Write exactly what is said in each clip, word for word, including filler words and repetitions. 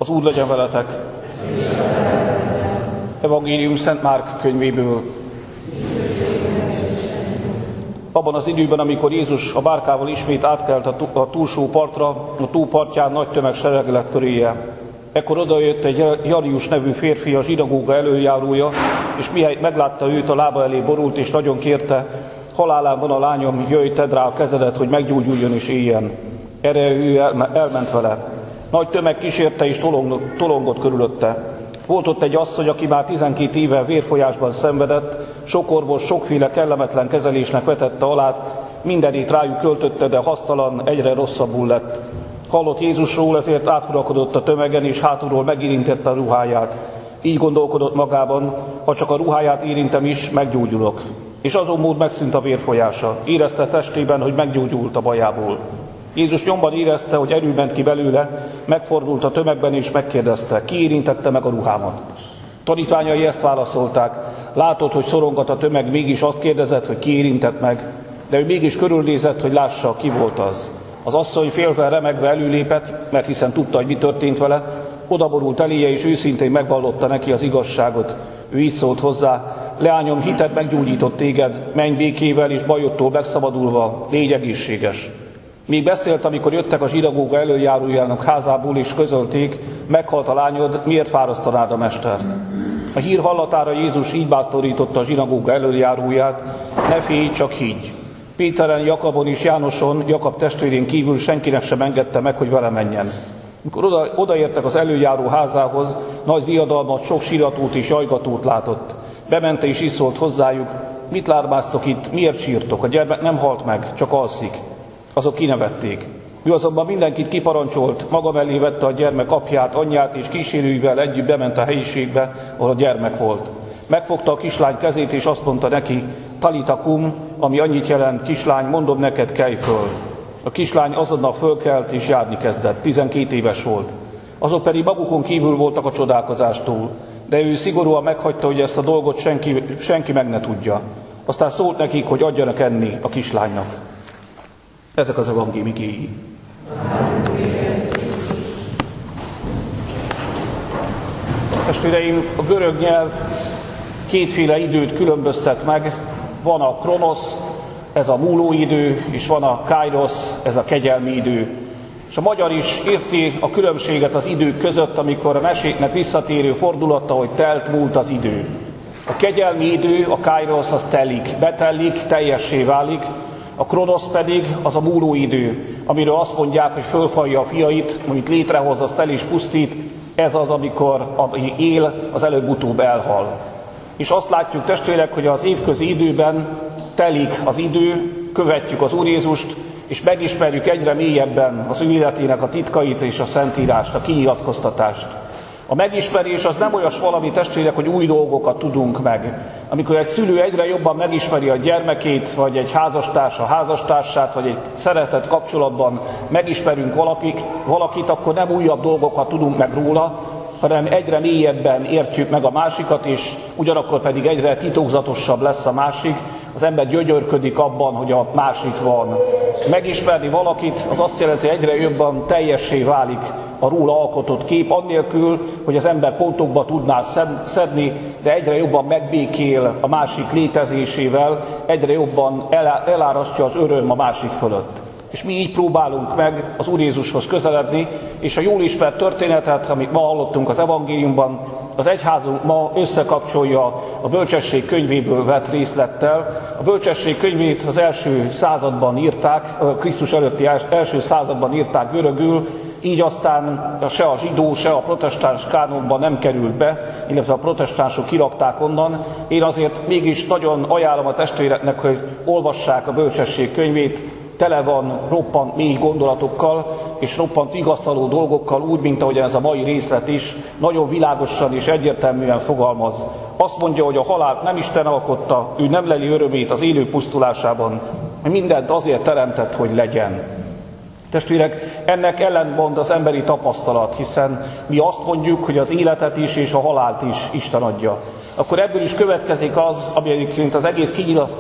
Az Úr legyen veletek! Evangélium Szent Márk könyvéből. Abban az időben, amikor Jézus a bárkával ismét átkelt a túlsó partra, a tó partján nagy tömeg sereg lett köréje. Ekkor odajött egy Jarius nevű férfi, a zsinagóga előjárója, és mihelyt meglátta őt, a lába elé borult, és nagyon kérte: halálán van a lányom, jöjj, tedd rá a kezedet, hogy meggyógyuljon és éljen. Erre ő elment vele. Nagy tömeg kísérte és tolongott, tolongott körülötte. Volt ott egy asszony, aki már tizenkét éve vérfolyásban szenvedett, sok orvos sokféle kellemetlen kezelésnek vetette alá, mindenét rájuk költötte, de hasztalan, egyre rosszabbul lett. Hallott Jézusról, ezért áturakodott a tömegen, és hátulról megérintette a ruháját. Így gondolkodott magában: ha csak a ruháját érintem is, meggyógyulok. És azon mód megszűnt a vérfolyása. Érezte testében, hogy meggyógyult a bajából. Jézus nyomban érezte, hogy erő ment ki belőle, megfordult a tömegben és megkérdezte: ki érintette meg a ruhámat? Tanítványai ezt válaszolták: látod, hogy szorongat a tömeg, mégis azt kérdezett, hogy ki érintett meg, de ő mégis körülnézett, hogy lássa, ki volt az. Az asszony félve, remegve előlépett, mert hiszen tudta, hogy mi történt vele, odaborult eléje, és őszintén megvallotta neki az igazságot. Ő így szólt hozzá: leányom, hited meggyógyított téged, menj békével, és bajodtól megszabadulva, légy egészséges. Még beszélt, amikor jöttek a zsinagóga előjárójának házából, és közölték: meghalt a lányod, miért fárasztanád a mestert? A hír hallatára Jézus így bátorította a zsinagóga előjáróját: ne félj, csak higgy. Péteren, Jakabon és Jánoson, Jakab testvérén kívül senkinek sem engedte meg, hogy vele menjen. Mikor oda, odaértek az előjáró házához, nagy diadalmat, sok síratót és jajgatót látott. Bemente és így szólt hozzájuk: mit lármáztok itt, miért sírtok? A gyermek nem halt meg, csak alszik. Azok kinevették. Ő azonban mindenkit kiparancsolt, maga mellé vette a gyermek apját, anyját, és kísérőivel együtt bement a helyiségbe, ahol a gyermek volt. Megfogta a kislány kezét, és azt mondta neki: talita kum, ami annyit jelent: kislány, mondom neked, kelj föl. A kislány azonnal fölkelt és járni kezdett, tizenkét éves volt. Azok pedig magukon kívül voltak a csodálkozástól, de ő szigorúan meghagyta, hogy ezt a dolgot senki, senki meg ne tudja. Aztán szólt nekik, hogy adjanak enni a kislánynak. Ezek az evangélium igéi. Testvéreim, a görög nyelv kétféle időt különböztet meg. Van a kronosz, ez a múló idő, és van a kairosz, ez a kegyelmi idő. És a magyar is érti a különbséget az idők között, amikor a meséknek visszatérő fordulata, hogy telt, múlt az idő. A kegyelmi idő, a kairosz, az telik, betellik, teljessé válik. A kronosz pedig az a múló idő, amiről azt mondják, hogy fölfalja a fiait, amit létrehoz, azt el is pusztít. Ez az, amikor ami él, az előbb-utóbb elhal. És azt látjuk, testvérek, hogy az évközi időben telik az idő, követjük az Úr Jézust, és megismerjük egyre mélyebben az ő életének a titkait és a Szentírást, a kinyilatkoztatást. A megismerés az nem olyas valami, testvérek, hogy új dolgokat tudunk meg. Amikor egy szülő egyre jobban megismeri a gyermekét, vagy egy házastárs a házastársát, vagy egy szeretett kapcsolatban megismerünk valakit, valakit, akkor nem újabb dolgokat tudunk meg róla, hanem egyre mélyebben értjük meg a másikat, és ugyanakkor pedig egyre titokzatosabb lesz a másik. Az ember gyönyörködik abban, hogy a másik van. Megismerni valakit, az azt jelenti, hogy egyre jobban teljessé válik a róla alkotott kép, annélkül, hogy az ember pontokba tudná szedni, de egyre jobban megbékél a másik létezésével, egyre jobban elárasztja az öröm a másik fölött. És mi így próbálunk meg az Úr Jézushoz közeledni, és a jól ismert történetet, amit ma hallottunk az evangéliumban, az egyházunk ma összekapcsolja a bölcsesség könyvéből vett részlettel. A bölcsesség könyvét az első században írták, Krisztus előtti első században írták görögül, így aztán se a zsidó, se a protestáns kánonban nem került be, illetve a protestánsok kirakták onnan. Én azért mégis nagyon ajánlom a testvéreknek, hogy olvassák a bölcsesség könyvét, tele van roppant mély gondolatokkal, és roppant vigasztaló dolgokkal, úgy, mint ahogy ez a mai részlet is, nagyon világosan és egyértelműen fogalmaz. Azt mondja, hogy a halált nem Isten alkotta, ő nem leli örömét az élő pusztulásában, mindent azért teremtett, hogy legyen. Testvérek, ennek ellentmond az emberi tapasztalat, hiszen mi azt mondjuk, hogy az életet is és a halált is Isten adja. akkor ebből is következik az, ami egyébként az egész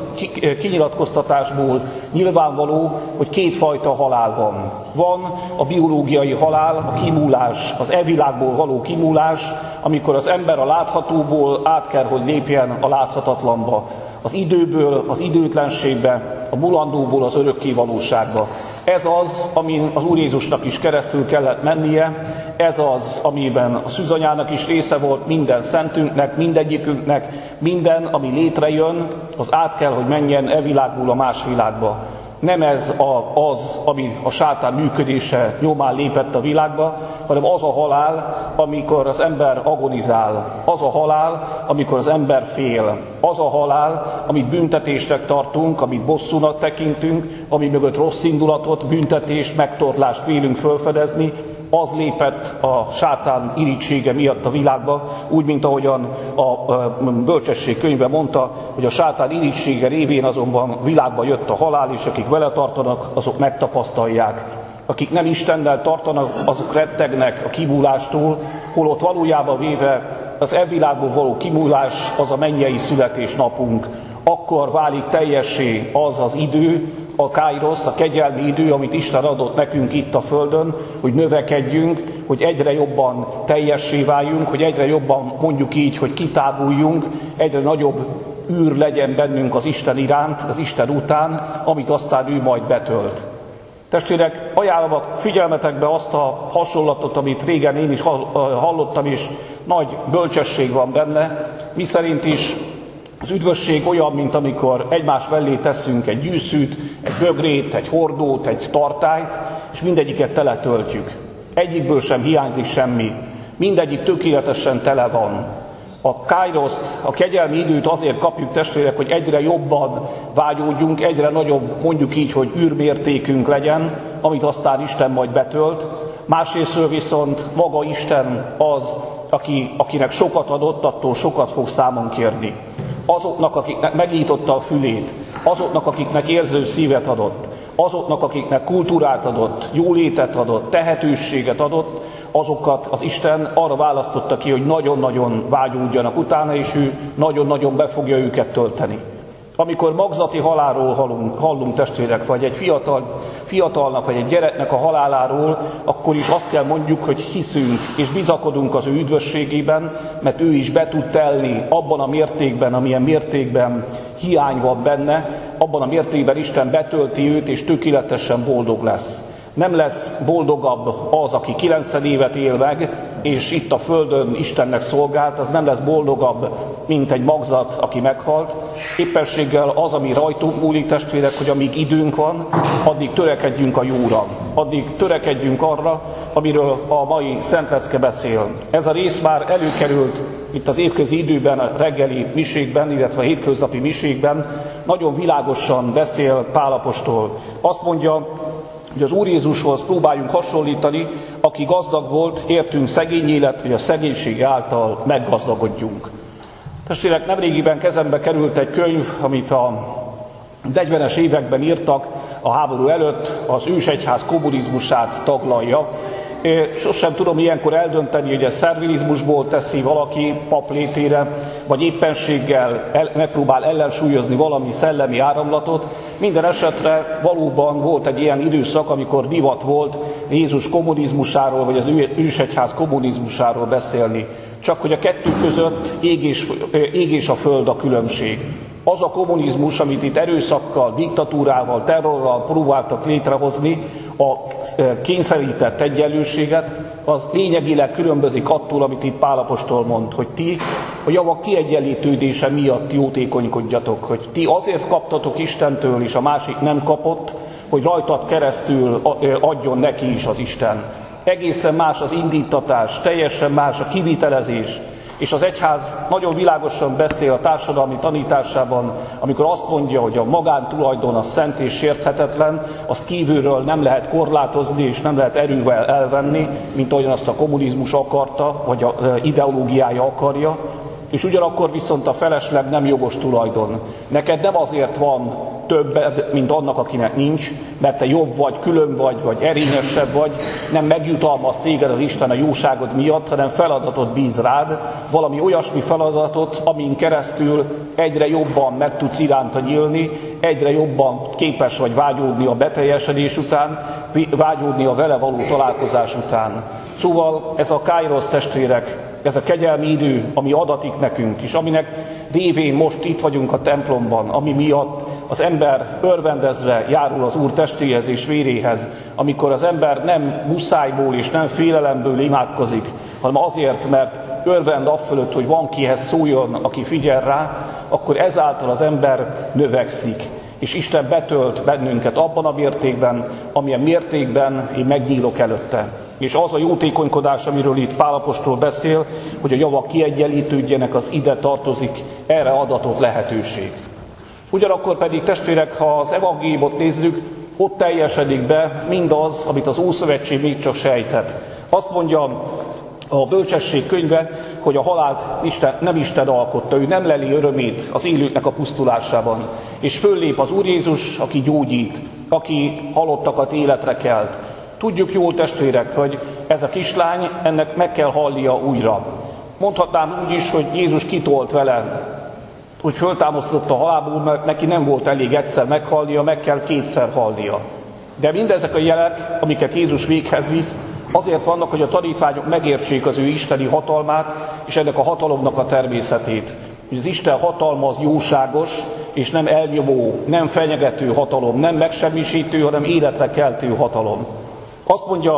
kinyilatkoztatásból nyilvánvaló, hogy kétfajta halál van. Van a biológiai halál, a kimúlás, az e világból való kimúlás, amikor az ember a láthatóból át kell, hogy lépjen a láthatatlanba. Az időből, az időtlenségbe, a mulandóból az örökké valóságba. Ez az, amin az Úr Jézusnak is keresztül kellett mennie, ez az, amiben a szűzanyának is része volt, minden szentünknek, mindegyikünknek, minden, ami létrejön, az át kell, hogy menjen e világból a más világba. Nem ez a, az, ami a sátán működése nyomán lépett a világba, hanem az a halál, amikor az ember agonizál. Az a halál, amikor az ember fél. Az a halál, amit büntetésnek tartunk, amit bosszúnak tekintünk, ami mögött rossz indulatot, büntetést, megtorlást vélünk felfedezni, az lépett a sátán irítsége miatt a világba, úgy, mint ahogyan a bölcsesség könyve mondta, hogy a sátán irítsége révén azonban világba jött a halál, és akik vele tartanak, azok megtapasztalják. Akik nem Istennel tartanak, azok rettegnek a kimúlástól, holott valójában véve az e világból való kimúlás az a mennyei születésnapunk. Akkor válik teljessé az az idő, a káirosz, a kegyelmi idő, amit Isten adott nekünk itt a Földön, hogy növekedjünk, hogy egyre jobban teljessé váljunk, hogy egyre jobban, mondjuk így, hogy kitáguljunk, egyre nagyobb űr legyen bennünk az Isten iránt, az Isten után, amit aztán ő majd betölt. Testvérek, ajánlom a figyelmetekbe azt a hasonlatot, amit régen én is hallottam, és nagy bölcsesség van benne, miszerint is az üdvösség olyan, mint amikor egymás mellé teszünk egy gyűszűt, egy bögrét, egy hordót, egy tartályt, és mindegyiket teletöltjük. Egyikből sem hiányzik semmi. Mindegyik tökéletesen tele van. A káiroszt, a kegyelmi időt azért kapjuk, testvérek, hogy egyre jobban vágyódjunk, egyre nagyobb, mondjuk így, hogy űrmértékünk legyen, amit aztán Isten majd betölt. Másrésztről viszont maga Isten az, aki, akinek sokat adott, attól sokat fog számon kérni. Azoknak, akiknek megnyitotta a fülét, azoknak, akiknek érző szívet adott, azoknak, akiknek kultúrát adott, jólétet adott, tehetőséget adott, azokat az Isten arra választotta ki, hogy nagyon-nagyon vágyódjanak utána, és ő nagyon-nagyon be fogja őket tölteni. Amikor magzati halálról hallunk, hallunk testvérek, vagy egy fiatal, fiatalnak, vagy egy gyereknek a haláláról, akkor is azt kell mondjuk, hogy hiszünk és bizakodunk az ő üdvösségében, mert ő is be tud telni abban a mértékben, amilyen mértékben hiány van benne, abban a mértékben Isten betölti őt, és tökéletesen boldog lesz. Nem lesz boldogabb az, aki kilencven évet él meg, és itt a Földön Istennek szolgált, az nem lesz boldogabb, mint egy magzat, aki meghalt. Éppenséggel az, ami rajtunk múlik, testvérek, hogy amíg időnk van, addig törekedjünk a jóra. Addig törekedjünk arra, amiről a mai Szentlecke beszél. Ez a rész már előkerült itt az évközi időben, a reggeli misékben, illetve a hétköznapi misékben. Nagyon világosan beszél Pál apostol. Azt mondja, hogy az Úr Jézushoz próbáljunk hasonlítani, aki gazdag volt, értünk szegény élet, hogy a szegénység által meggazdagodjunk. Testvérek, nemrégiben kezembe került egy könyv, amit a negyvenes években írtak a háború előtt, az ősegyház kommunizmusát taglalja. Sosem tudom ilyenkor eldönteni, hogy ez szervilizmusból teszi valaki paplétére, vagy éppenséggel el, megpróbál ellensúlyozni valami szellemi áramlatot. Minden esetre valóban volt egy ilyen időszak, amikor divat volt Jézus kommunizmusáról, vagy az ősegyház kommunizmusáról beszélni. Csak hogy a kettő között ég és, ég és a föld a különbség. Az a kommunizmus, amit itt erőszakkal, diktatúrával, terrorral próbáltak létrehozni, a kényszerített egyenlőséget, az lényegileg különbözik attól, amit itt Pál apostol mond, hogy ti a javak kiegyenlítődése miatt jótékonykodjatok, hogy ti azért kaptatok Istentől, és a másik nem kapott, hogy rajtad keresztül adjon neki is az Isten. Egészen más az indítatás, teljesen más a kivitelezés, és az egyház nagyon világosan beszél a társadalmi tanításában, amikor azt mondja, hogy a magántulajdon az szent és sérthetetlen, azt kívülről nem lehet korlátozni, és nem lehet erővel elvenni, mint ahogyan azt a kommunizmus akarta, vagy a ideológiája akarja, és ugyanakkor viszont a felesleg nem jogos tulajdon. Neked nem azért van többet, mint annak, akinek nincs, mert te jobb vagy, külön vagy, vagy erényesebb vagy, nem megjutalmaz téged az Isten a jóságod miatt, hanem feladatot bíz rád, valami olyasmi feladatot, amin keresztül egyre jobban meg tudsz iránta nyílni, egyre jobban képes vagy vágyódni a beteljesedés után, vágyódni a vele való találkozás után. Szóval ez a Kairos, testvérek, ez a kegyelmi idő, ami adatik nekünk, és aminek révén most itt vagyunk a templomban, ami miatt az ember örvendezve járul az Úr testéhez és véréhez, amikor az ember nem muszájból és nem félelemből imádkozik, hanem azért, mert örvend afölött, hogy van kihez szóljon, aki figyel rá, akkor ezáltal az ember növekszik. És Isten betölt bennünket abban a mértékben, amilyen mértékben én megnyílok előtte. És az a jótékonykodás, amiről itt Pál apostol beszél, hogy a javak kiegyenlítődjenek, az ide tartozik, erre adatott lehetőség. Ugyanakkor pedig, testvérek, ha az evangéliumot nézzük, ott teljesedik be mindaz, amit az Ószövetség még csak sejtett. Azt mondja a Bölcsesség könyve, hogy a halált Isten, nem Isten alkotta, ő nem leli örömét az élőknek a pusztulásában. És föllép az Úr Jézus, aki gyógyít, aki halottakat életre kelt. Tudjuk jól, testvérek, hogy ez a kislány, ennek meg kell halnia újra. Mondhatnám úgy is, hogy Jézus kitolt vele, hogy föltámasztott a halálból, mert neki nem volt elég egyszer meghalnia, meg kell kétszer halnia. De mindezek a jelek, amiket Jézus véghez visz, azért vannak, hogy a tanítványok megértsék az ő isteni hatalmát, és ennek a hatalomnak a természetét. Hogy az Isten hatalma az jóságos, és nem elnyomó, nem fenyegető hatalom, nem megsemmisítő, hanem életre keltő hatalom. Azt mondja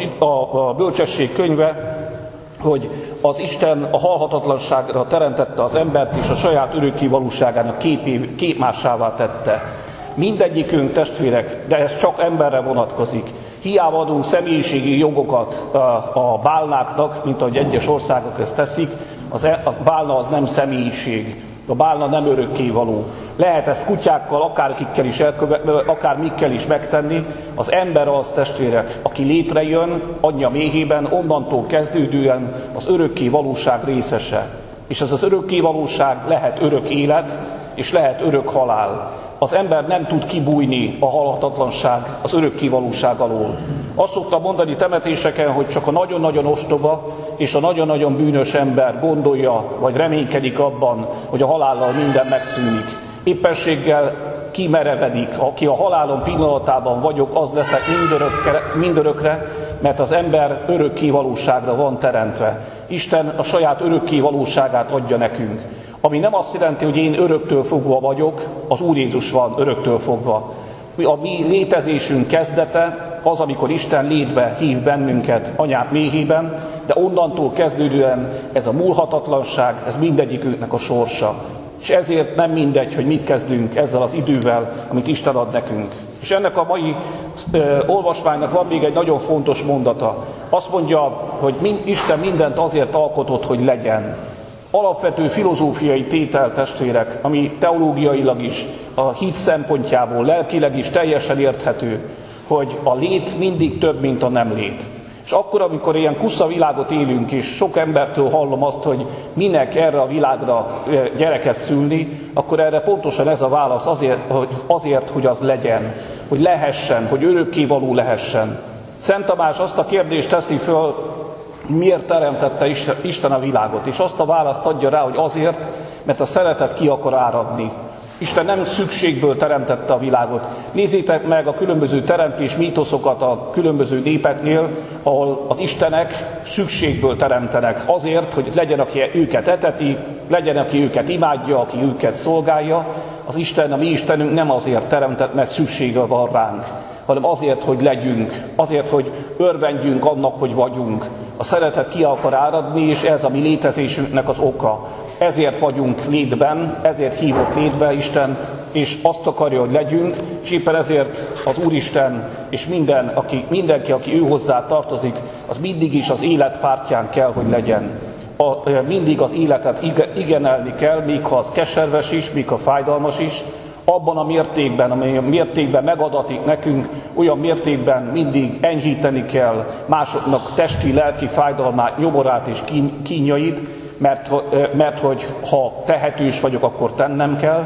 a Bölcsesség könyve, hogy az Isten a halhatatlanságra teremtette az embert, és a saját örökké valóságának képé, képmássává tette. Mindegyikünk, testvérek, de ez csak emberre vonatkozik. Hiába adunk személyiségi jogokat a bálnáknak, mint ahogy egyes országok ezt teszik, az, a bálna az nem személyiség, a bálna nem örökkévaló. Lehet ezt kutyákkal, akárkikkel is, akármikkel is megtenni. Az ember az, testvérek, aki létrejön anyja méhében, onnantól kezdődően az örökké valóság részese. És ez az örökké valóság lehet örök élet, és lehet örök halál. Az ember nem tud kibújni a halhatatlanság, az örökké valóság alól. Azt szoktam mondani temetéseken, hogy csak a nagyon-nagyon ostoba és a nagyon-nagyon bűnös ember gondolja, vagy reménykedik abban, hogy a halállal minden megszűnik. Éppenséggel kimerevedik, aki a halálom pillanatában vagyok, az leszek mindörökre, mindörökre, mert az ember örökké valóságra van teremtve. Isten a saját örökké valóságát adja nekünk. Ami nem azt jelenti, hogy én öröktől fogva vagyok, az Úr Jézus van öröktől fogva. A mi létezésünk kezdete az, amikor Isten létbe hív bennünket anyák méhében, de onnantól kezdődően ez a múlhatatlanság, ez mindegyikünknek a sorsa. És ezért nem mindegy, hogy mit kezdünk ezzel az idővel, amit Isten ad nekünk. És ennek a mai ö, olvasmánynak van még egy nagyon fontos mondata. Azt mondja, hogy mind, Isten mindent azért alkotott, hogy legyen. Alapvető filozófiai tétel, testvérek, ami teológiailag is, a hit szempontjából, lelkileg is teljesen érthető, hogy a lét mindig több, mint a nem lét. És akkor, amikor ilyen kusza világot élünk, és sok embertől hallom azt, hogy minek erre a világra gyereket szülni, akkor erre pontosan ez a válasz azért, hogy, azért, hogy az legyen, hogy lehessen, hogy örökkévaló lehessen. Szent Tamás azt a kérdést teszi föl, miért teremtette Isten a világot, és azt a választ adja rá, hogy azért, mert a szeretet ki akar áradni. Isten nem szükségből teremtette a világot. Nézzétek meg a különböző teremtés mítoszokat a különböző népeknél, ahol az istenek szükségből teremtenek. Azért, hogy legyen, aki őket eteti, legyen, aki őket imádja, aki őket szolgálja. Az Isten, a mi Istenünk nem azért teremtett, mert szüksége van ránk, hanem azért, hogy legyünk, azért, hogy örvendjünk annak, hogy vagyunk. A szeretet ki akar áradni, és ez a mi létezésünknek az oka. Ezért vagyunk létben, ezért hívott létbe Isten, és azt akarja, hogy legyünk, és éppen ezért az Úristen és minden, aki, mindenki, aki ő hozzá tartozik, az mindig is az élet pártján kell, hogy legyen. A, mindig az életet igenelni kell, még ha az keserves is, még ha fájdalmas is, abban a mértékben, amely a mértékben megadatik nekünk, olyan mértékben mindig enyhíteni kell másoknak testi, lelki fájdalmát, nyomorát és kínjait, mert, mert hogy ha tehetős vagyok, akkor tennem kell,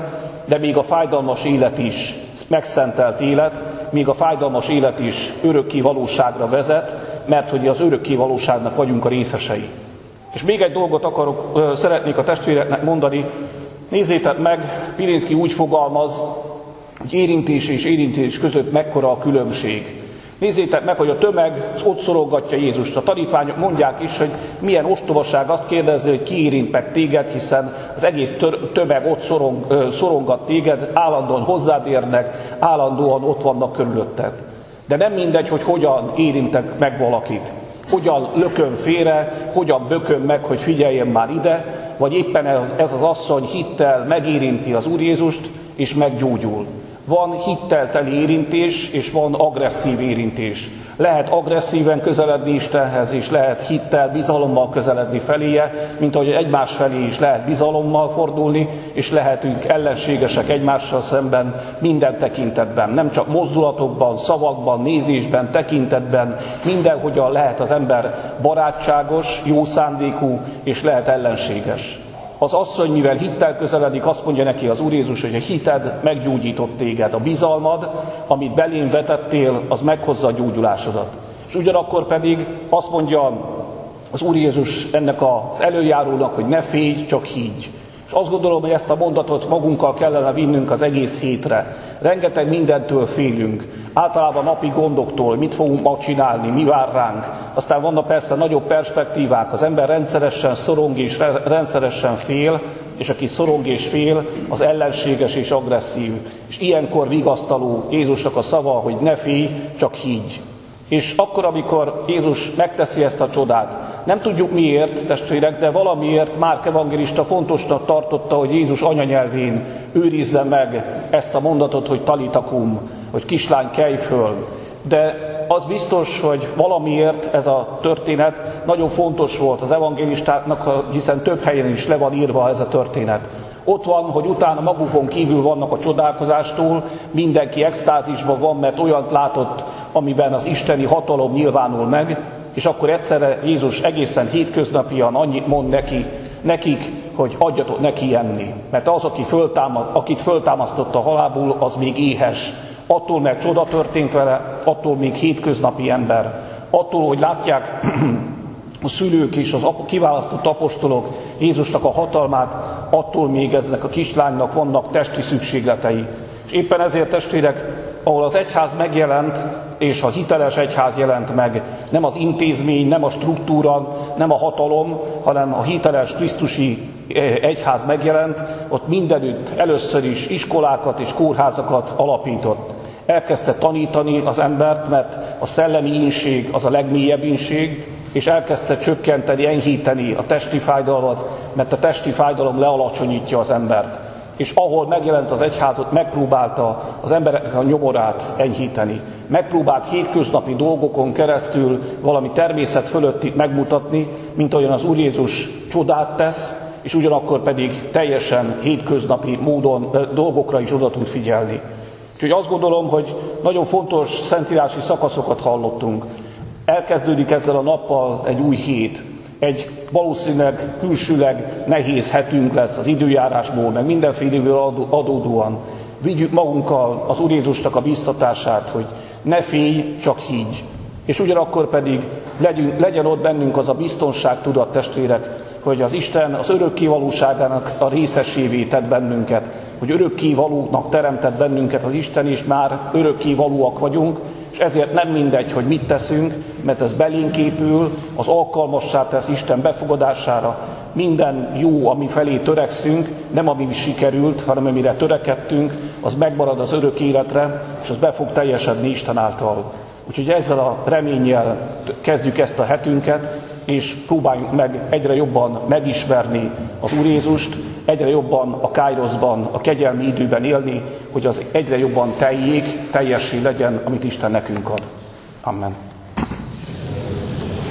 de még a fájdalmas élet is megszentelt élet, még a fájdalmas élet is örökké valóságra vezet, mert hogy az örökké valóságnak vagyunk a részesei. És még egy dolgot akarok, szeretnék a testvéreknek mondani. Nézzétek meg, Pirinszky úgy fogalmaz, hogy érintés és érintés között mekkora a különbség. Nézzétek meg, hogy a tömeg ott szorongatja Jézust. A tanítványok mondják is, hogy milyen ostobaság azt kérdezni, hogy ki érint meg téged, hiszen az egész tömeg ott szorong, szorongat téged, állandóan hozzád érnek, állandóan ott vannak körülötted. De nem mindegy, hogy hogyan érintek meg valakit. Hogyan lököm félre, hogyan bököm meg, hogy figyeljen már ide, vagy éppen ez az asszony hittel megérinti az Úr Jézust, és meggyógyul. Van hittel teli érintés, és van agresszív érintés. Lehet agresszíven közeledni Istenhez, és lehet hittel, bizalommal közeledni feléje, mint ahogy egymás felé is lehet bizalommal fordulni, és lehetünk ellenségesek egymással szemben minden tekintetben. Nem csak mozdulatokban, szavakban, nézésben, tekintetben, mindenhogyan lehet az ember barátságos, jó szándékú, és lehet ellenséges. Az asszony, mivel hittel közeledik, azt mondja neki az Úr Jézus, hogy a hited meggyógyított téged. A bizalmad, amit belém vetettél, az meghozza a gyógyulásodat. És ugyanakkor pedig azt mondja az Úr Jézus ennek az előjárónak, hogy ne félj, csak higgy. És azt gondolom, hogy ezt a mondatot magunkkal kellene vinnünk az egész hétre. Rengeteg mindentől félünk. Általában napi gondoktól, mit fogunk ma csinálni, mi vár ránk. Aztán vannak persze nagyobb perspektívák, az ember rendszeresen szorong és rendszeresen fél, és aki szorong és fél, az ellenséges és agresszív. És ilyenkor vigasztaló Jézusnak a szava, hogy ne félj, csak higgy. És akkor, amikor Jézus megteszi ezt a csodát, nem tudjuk miért, testvérek, de valamiért Márk evangélista fontosnak tartotta, hogy Jézus anyanyelvén őrizze meg ezt a mondatot, hogy talitakum, hogy kislány, kelj föl. De az biztos, hogy valamiért ez a történet nagyon fontos volt az evangélistáknak, hiszen több helyen is le van írva ez a történet. Ott van, hogy utána magukon kívül vannak a csodálkozástól, mindenki extázisban van, mert olyant látott, amiben az isteni hatalom nyilvánul meg, és akkor egyszerre Jézus egészen hétköznapian annyit mond neki, nekik, hogy adjatok neki enni. Mert az, aki föltámad, akit föltámasztott a halálból, az még éhes. Attól, mert csoda történt vele, attól még hétköznapi ember. Attól, hogy látják a szülők és az kiválasztott apostolok Jézusnak a hatalmát, attól még eznek a kislánynak vannak testi szükségletei. És éppen ezért, testvérek, ahol az egyház megjelent, és a hiteles egyház jelent meg, nem az intézmény, nem a struktúra, nem a hatalom, hanem a hiteles krisztusi egyház megjelent, ott mindenütt először is iskolákat és kórházakat alapított. Elkezdte tanítani az embert, mert a szellemi ínség az a legmélyebb ínség, és elkezdte csökkenteni, enyhíteni a testi fájdalmat, mert a testi fájdalom lealacsonyítja az embert. És ahol megjelent az egyház, ott megpróbálta az embereknek a nyomorát enyhíteni. Megpróbált hétköznapi dolgokon keresztül valami természet fölöttit megmutatni, mint olyan az Úr Jézus csodát tesz, és ugyanakkor pedig teljesen hétköznapi módon dolgokra is oda tud figyelni. Úgyhogy azt gondolom, hogy nagyon fontos szentírási szakaszokat hallottunk. Elkezdődik ezzel a nappal egy új hét. Egy valószínűleg külsőleg nehéz hetünk lesz az időjárásból, meg mindenféléből adódóan. Vigyük magunkkal az Úr Jézusnak a bíztatását, hogy ne félj, csak higgy. És ugyanakkor pedig legyünk, legyen ott bennünk az a biztonságtudat, testvérek, hogy az Isten az örökké valóságának a részesévé tett bennünket, hogy örökké valónak teremtett bennünket az Isten, és már örökké valóak vagyunk, és ezért nem mindegy, hogy mit teszünk, mert ez belénk épül, az alkalmassá tesz Isten befogadására. Minden jó, ami felé törekszünk, nem ami sikerült, hanem amire törekedtünk, az megmarad az örök életre, és az be fog teljesedni Isten által. Úgyhogy ezzel a reménnyel kezdjük ezt a hetünket, és próbáljunk meg egyre jobban megismerni az Úr Jézust, egyre jobban a káiroszban, a kegyelmi időben élni, hogy az egyre jobban teljék, teljessé legyen, amit Isten nekünk ad. Amen.